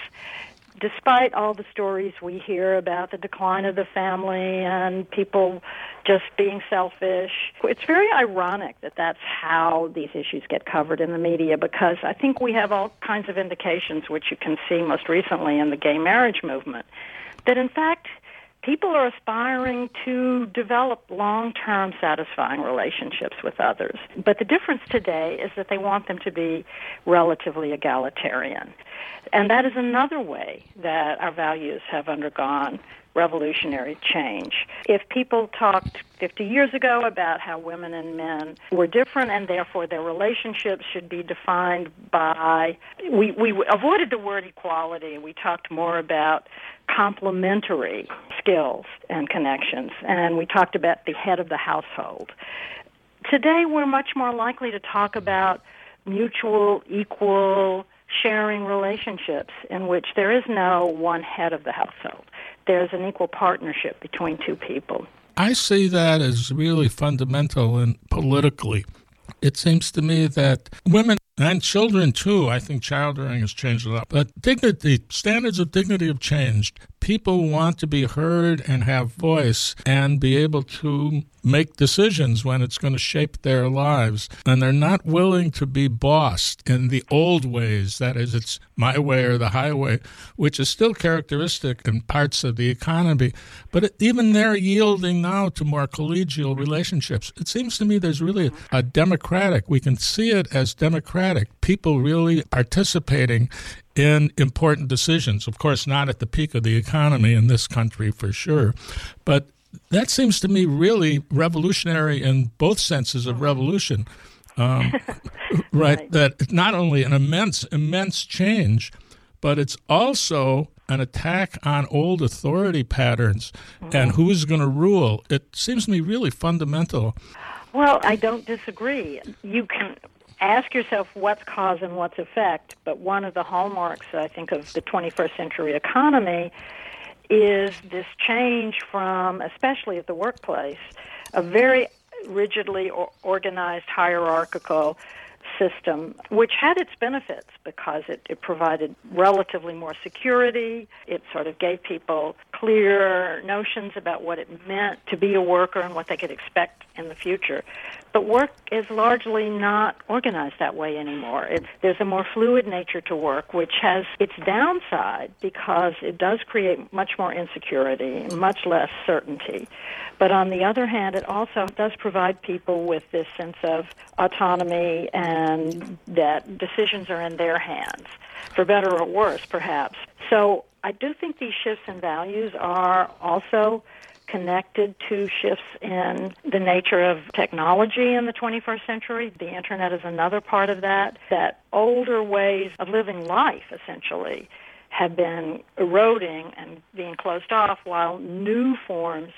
despite all the stories we hear about the decline of the family and people just being selfish, it's very ironic that that's how these issues get covered in the media, because I think we have all kinds of indications, which you can see most recently in the gay marriage movement, that in fact people are aspiring to develop long-term satisfying relationships with others. But the difference today is that they want them to be relatively egalitarian. And that is another way that our values have undergone revolutionary change. If people talked fifty years ago about how women and men were different and therefore their relationships should be defined by, we, we avoided the word equality. We talked more about complementary skills and connections, and we talked about the head of the household. Today we're much more likely to talk about mutual, equal, sharing relationships in which there is no one head of the household. There's an equal partnership between two people. I see that as really fundamental and politically. It seems to me that women and children, too, I think child rearing has changed a lot. But dignity, standards of dignity have changed. People want to be heard and have voice and be able to make decisions when it's going to shape their lives. And they're not willing to be bossed in the old ways. That is, it's my way or the highway, which is still characteristic in parts of the economy. But it, even they're yielding now to more collegial relationships. It seems to me there's really a democratic, we can see it as democratic, people really participating in important decisions. Of course, not at the peak of the economy in this country for sure, but that seems to me really revolutionary in both senses of revolution. Um, right, right, that it's not only an immense, immense change, but it's also an attack on old authority patterns mm-hmm. and who's going to rule. It seems to me really fundamental. Well, I don't disagree. You can ask yourself what's cause and what's effect, but one of the hallmarks, I think, of the twenty-first century economy is this change from, especially at the workplace, a very rigidly or organized hierarchical system, which had its benefits because it, it provided relatively more security. It sort of gave people clear notions about what it meant to be a worker and what they could expect in the future. But work is largely not organized that way anymore. It's, there's a more fluid nature to work, which has its downside because it does create much more insecurity, much less certainty. But on the other hand, it also does provide people with this sense of autonomy and that decisions are in their hands, for better or worse, perhaps. So I do think these shifts in values are also connected to shifts in the nature of technology in the twenty-first century. The Internet is another part of that, that older ways of living life, essentially, have been eroding and being closed off while new forms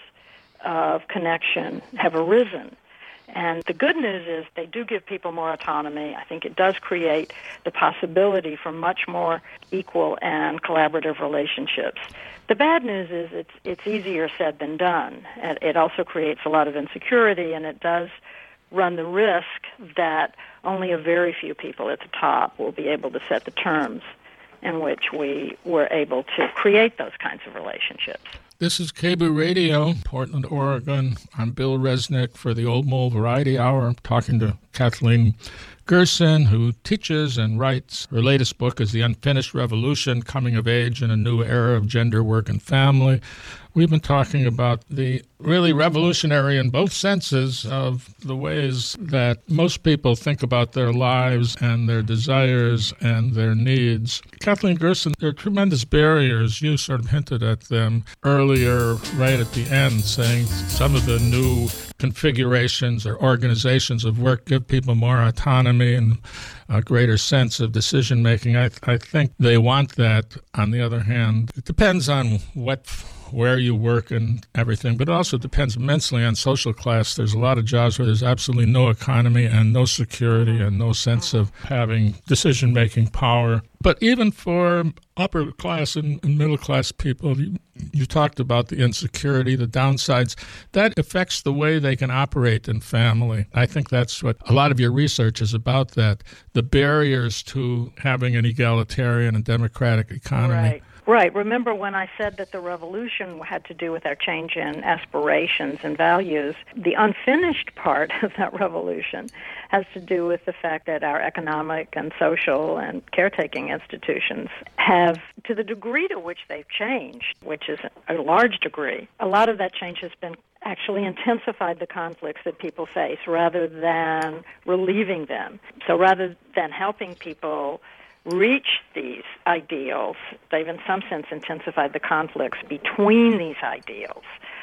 of connection have arisen. And the good news is they do give people more autonomy. I think it does create the possibility for much more equal and collaborative relationships. The bad news is it's it's easier said than done. And it also creates a lot of insecurity, and it does run the risk that only a very few people at the top will be able to set the terms in which we were able to create those kinds of relationships. This is K B O O Radio, Portland, Oregon. I'm Bill Resnick for the Old Mole Variety Hour. I'm talking to Kathleen Gerson, who teaches and writes. Her latest book is The Unfinished Revolution, Coming of Age in a New Era of Gender, Work, and Family. We've been talking about the really revolutionary in both senses of the ways that most people think about their lives and their desires and their needs. Kathleen Gerson, there are tremendous barriers. You sort of hinted at them earlier, right at the end, saying some of the new configurations or organizations of work give people more autonomy and a greater sense of decision-making. I, I think they want that. On the other hand, it depends on what where you work and everything, but it also depends immensely on social class. There's a lot of jobs where there's absolutely no economy and no security and no sense of having decision-making power. But even for upper class and, and middle class people, you, you talked about the insecurity, the downsides. That affects the way they can operate in family. I think that's what a lot of your research is about, that the barriers to having an egalitarian and democratic economy. Right. Right. Remember when I said that the revolution had to do with our change in aspirations and values? The unfinished part of that revolution has to do with the fact that our economic and social and caretaking institutions have, to the degree to which they've changed, which is a large degree, a lot of that change has been actually intensified the conflicts that people face rather than relieving them. So rather than helping people reach these ideals, they've in some sense intensified the conflicts between these ideals.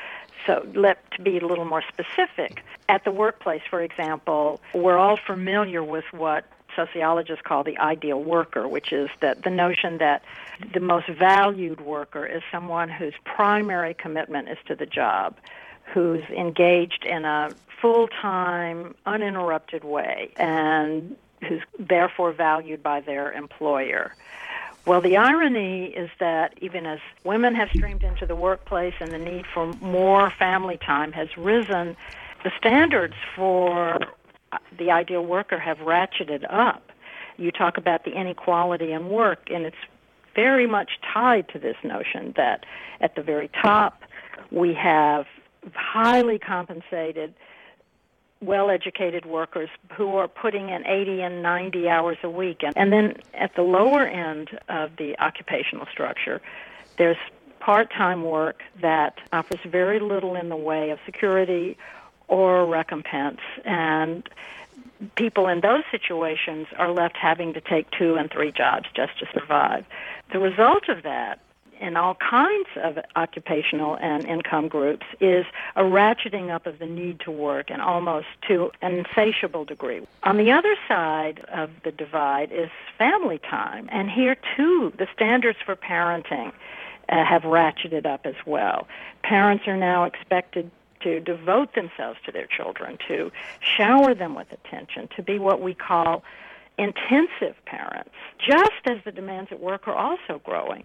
So let to be a little more specific, at the workplace, for example, we're all familiar with what sociologists call the ideal worker, which is that the notion that the most valued worker is someone whose primary commitment is to the job, who's engaged in a full-time, uninterrupted way, and who's therefore valued by their employer. Well, the irony is that even as women have streamed into the workplace and the need for more family time has risen, the standards for the ideal worker have ratcheted up. You talk about the inequality in work, and it's very much tied to this notion that at the very top we have highly compensated, well-educated workers who are putting in eighty and ninety hours a week. And, and then at the lower end of the occupational structure, there's part-time work that offers very little in the way of security or recompense. And people in those situations are left having to take two and three jobs just to survive. The result of that in all kinds of occupational and income groups is a ratcheting up of the need to work and almost to an insatiable degree. On the other side of the divide is family time. And here, too, the standards for parenting uh, have ratcheted up as well. Parents are now expected to devote themselves to their children, to shower them with attention, to be what we call intensive parents, just as the demands at work are also growing.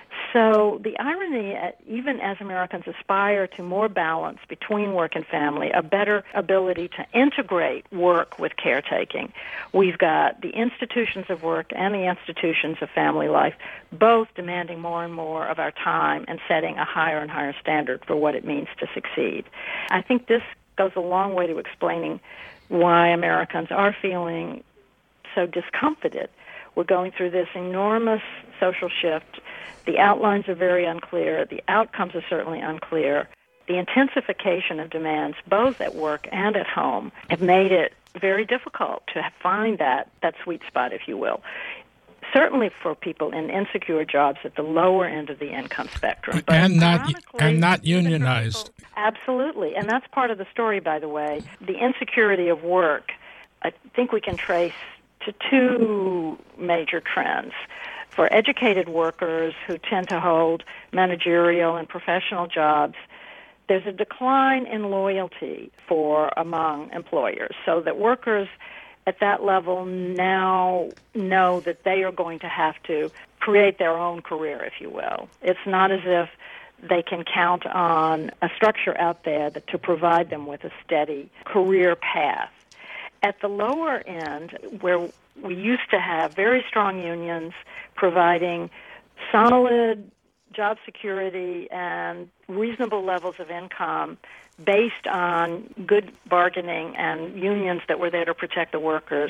So the irony, even as Americans aspire to more balance between work and family, a better ability to integrate work with caretaking, we've got the institutions of work and the institutions of family life both demanding more and more of our time and setting a higher and higher standard for what it means to succeed. I think this goes a long way to explaining why Americans are feeling so discomfited. We're going through this enormous social shift. The outlines are very unclear. The outcomes are certainly unclear. The intensification of demands, both at work and at home, have made it very difficult to find that, that sweet spot, if you will. Certainly for people in insecure jobs at the lower end of the income spectrum. But and not and not unionized. Absolutely. And that's part of the story, by the way. The insecurity of work, I think we can trace to two major trends. For educated workers who tend to hold managerial and professional jobs, there's a decline in loyalty for among employers, so that workers at that level now know that they are going to have to create their own career, if you will. It's not as if they can count on a structure out there that to provide them with a steady career path. At the lower end, where we used to have very strong unions providing solid job security and reasonable levels of income based on good bargaining and unions that were there to protect the workers,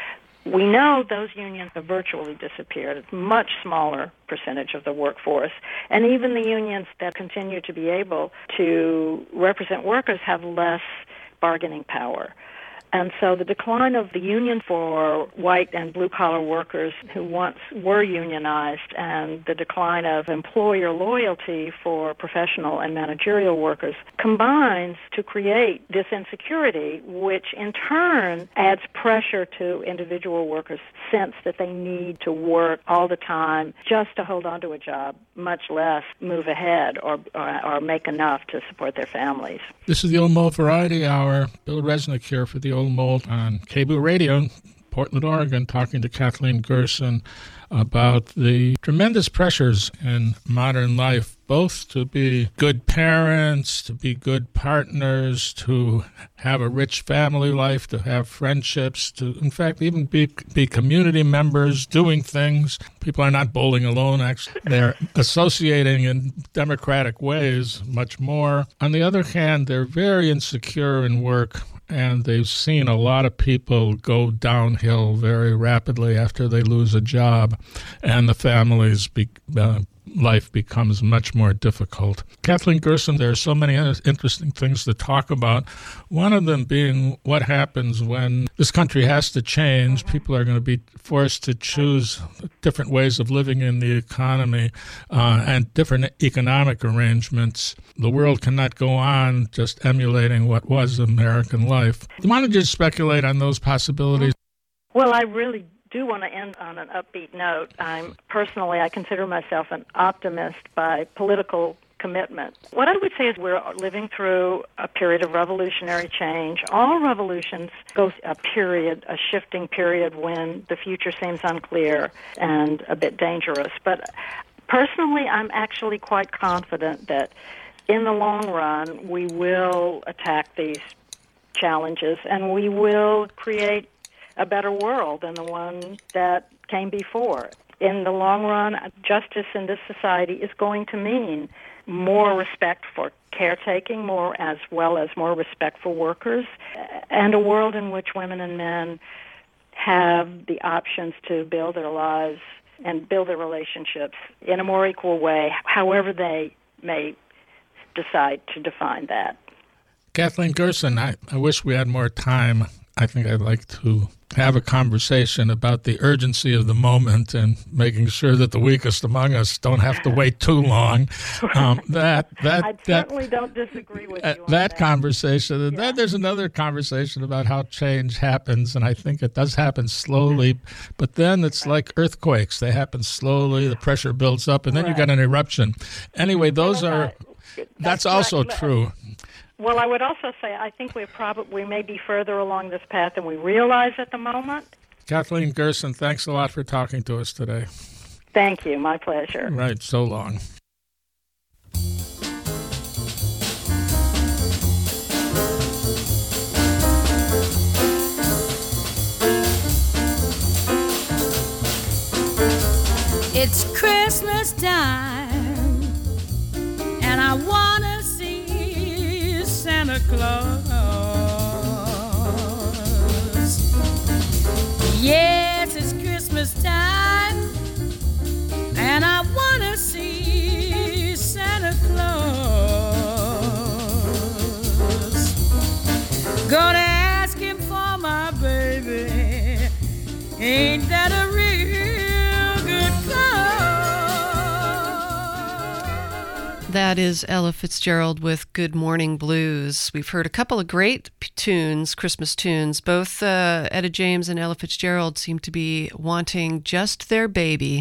we know those unions have virtually disappeared. It's a much smaller percentage of the workforce. And even the unions that continue to be able to represent workers have less bargaining power. And so the decline of the union for white and blue-collar workers who once were unionized and the decline of employer loyalty for professional and managerial workers combines to create this insecurity, which in turn adds pressure to individual workers' sense that they need to work all the time just to hold on to a job, much less move ahead or, or, or make enough to support their families. This is the Old Mold Variety Hour. Bill Resnick here for the Old Mold on K B O O Radio, Portland, Oregon, talking to Kathleen Gerson about the tremendous pressures in modern life, both to be good parents, to be good partners, to have a rich family life, to have friendships, to, in fact, even be be community members, doing things. People are not bowling alone, actually. They're associating in democratic ways much more. On the other hand, they're very insecure in work, and they've seen a lot of people go downhill very rapidly after they lose a job, and the family's be, uh, life becomes much more difficult. Kathleen Gerson, there are so many interesting things to talk about, one of them being what happens when this country has to change. People are going to be forced to choose different ways of living in the economy uh, and different economic arrangements. The world cannot go on just emulating what was American life. Why don't you speculate on those possibilities? Well, I really do want to end on an upbeat note. I'm personally, I consider myself an optimist by political commitment. What I would say is we're living through a period of revolutionary change. All revolutions go through a period, a shifting period when the future seems unclear and a bit dangerous. But personally, I'm actually quite confident that in the long run, we will attack these challenges and we will create a better world than the one that came before. In the long run, justice in this society is going to mean more respect for caretaking, more as well as more respect for workers, and a world in which women and men have the options to build their lives and build their relationships in a more equal way, however they may decide to define that. Kathleen Gerson, I, I wish we had more time. I think I'd like to have a conversation about the urgency of the moment and making sure that the weakest among us don't have to wait too long. Um, that that I that, certainly don't disagree with uh, you on that that. conversation. And then there's another conversation about how change happens, and I think it does happen slowly. But then it's like earthquakes; they happen slowly. The pressure builds up, and then you get an eruption. Anyway, those Well, are that- that's, that's also right. true. Well, I would also say I think we're probably we may be further along this path than we realize at the moment. Kathleen Gerson, thanks a lot for talking to us today. Thank you. My pleasure. Right, so long. It's Christmas time, and I want to see Santa Claus. Yes, it's Christmas time, and I want to see Santa Claus. Gonna ask him for my baby. Ain't that a real good cause? That is Ella Fitzgerald with Good Morning Blues. We've heard a couple of great p- tunes, Christmas tunes. Both uh, Etta James and Ella Fitzgerald seem to be wanting just their baby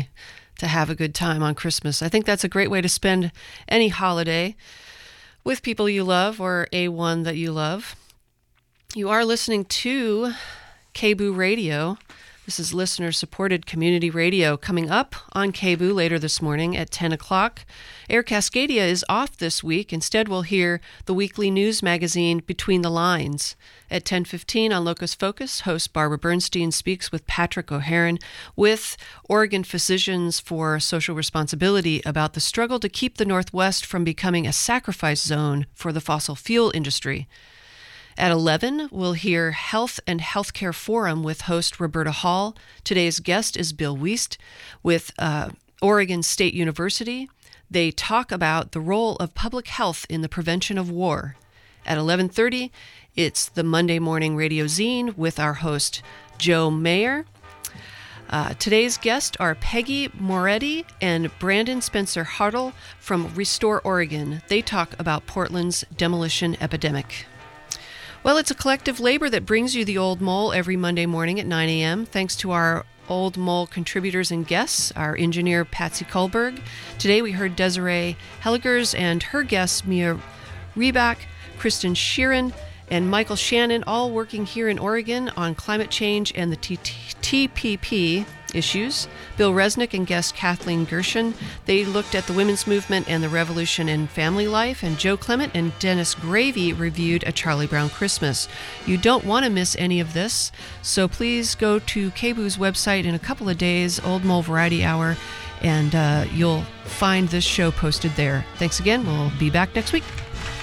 to have a good time on Christmas. I think that's a great way to spend any holiday with people you love or a one that you love. You are listening to K B O O Radio. This is listener-supported community radio. Coming up on K B O O later this morning at ten o'clock, Air Cascadia is off this week. Instead, we'll hear the weekly news magazine Between the Lines. At ten fifteen on Locus Focus, host Barbara Bernstein speaks with Patrick O'Haron with Oregon Physicians for Social Responsibility about the struggle to keep the Northwest from becoming a sacrifice zone for the fossil fuel industry. At eleven, we'll hear Health and Healthcare Forum with host Roberta Hall. Today's guest is Bill Wiest with uh, Oregon State University. They talk about the role of public health in the prevention of war. At eleven thirty, it's the Monday Morning Radio Zine with our host Joe Mayer. Uh, today's guests are Peggy Moretti and Brandon Spencer Hartle from Restore Oregon. They talk about Portland's demolition epidemic. Well, it's a collective labor that brings you the Old Mole every Monday morning at nine a.m. Thanks to our Old Mole contributors and guests, our engineer Patsy Kohlberg. Today we heard Desiree Helligers and her guests Mia Reback, Kristen Sheeran, and Michael Shannon, all working here in Oregon on climate change and the T P P issues. Bill Resnick and guest Kathleen Gershon, they looked at the women's movement and the revolution in family life, and Joe Clement and Dennis Gravy reviewed A Charlie Brown Christmas. You don't want to miss any of this, so please go to K B O O's website in a couple of days, Old Mole Variety Hour, and uh, you'll find this show posted there. Thanks again. We'll be back next week.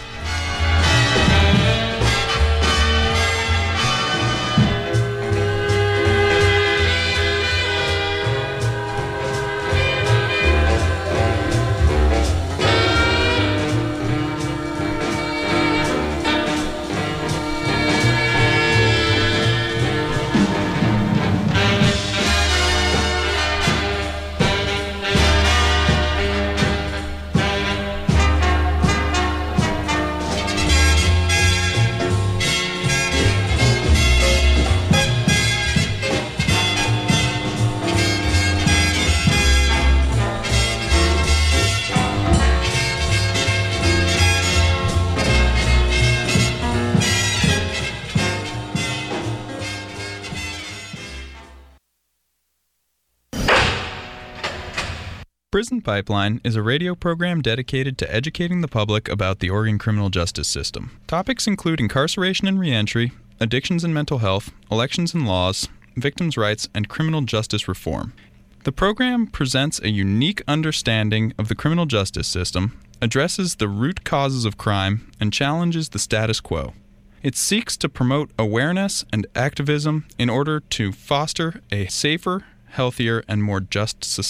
Prison Pipeline is a radio program dedicated to educating the public about the Oregon criminal justice system. Topics include incarceration and reentry, addictions and mental health, elections and laws, victims' rights, and criminal justice reform. The program presents a unique understanding of the criminal justice system, addresses the root causes of crime, and challenges the status quo. It seeks to promote awareness and activism in order to foster a safer, healthier, and more just society.